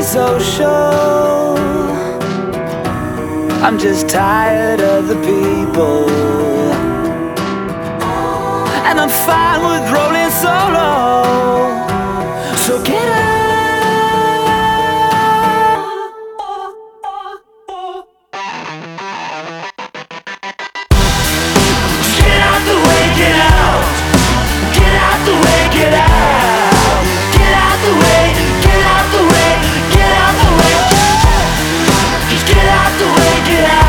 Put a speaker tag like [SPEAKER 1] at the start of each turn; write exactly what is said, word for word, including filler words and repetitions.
[SPEAKER 1] social. I'm just tired of the people, and I'm fine with rolling solo. So get out. Get out the way, get out. Get out the way, get out. Get out the way, get out the way, get out the way. Just get out the way, get out.